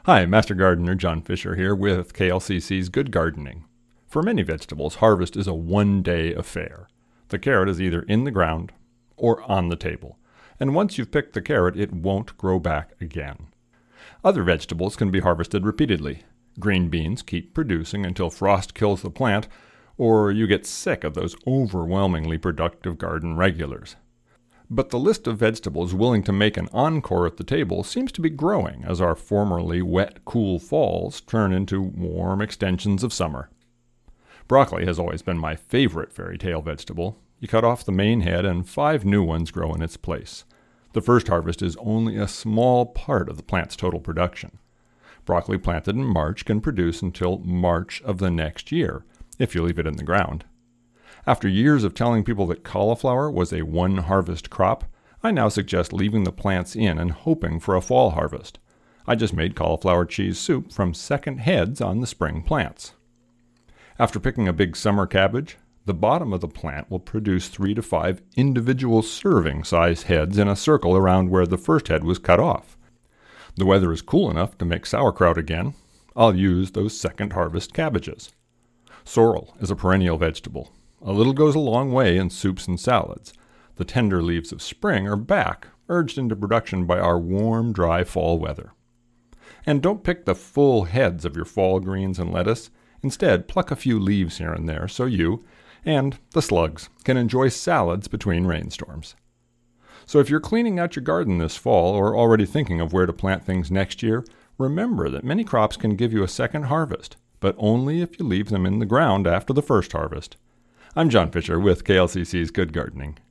Hi, Master Gardener John Fisher here with KLCC's Good Gardening. For many vegetables, harvest is a one-day affair. The carrot is either in the ground or on the table, and once you've picked the carrot, it won't grow back again. Other vegetables can be harvested repeatedly. Green beans keep producing until frost kills the plant, or you get sick of those overwhelmingly productive garden regulars. But the list of vegetables willing to make an encore at the table seems to be growing as our formerly wet, cool falls turn into warm extensions of summer. Broccoli has always been my favorite fairy tale vegetable. You cut off the main head and 5 new ones grow in its place. The first harvest is only a small part of the plant's total production. Broccoli planted in March can produce until March of the next year, if you leave it in the ground. After years of telling people that cauliflower was a one-harvest crop, I now suggest leaving the plants in and hoping for a fall harvest. I just made cauliflower cheese soup from second heads on the spring plants. After picking a big summer cabbage, the bottom of the plant will produce 3 to 5 individual serving-size heads in a circle around where the first head was cut off. The weather is cool enough to make sauerkraut again. I'll use those second harvest cabbages. Sorrel is a perennial vegetable. A little goes a long way in soups and salads. The tender leaves of spring are back, urged into production by our warm, dry fall weather. And don't pick the full heads of your fall greens and lettuce. Instead, pluck a few leaves here and there so you, and the slugs, can enjoy salads between rainstorms. So if you're cleaning out your garden this fall or already thinking of where to plant things next year, remember that many crops can give you a second harvest, but only if you leave them in the ground after the first harvest. I'm John Fisher with KLCC's Good Gardening.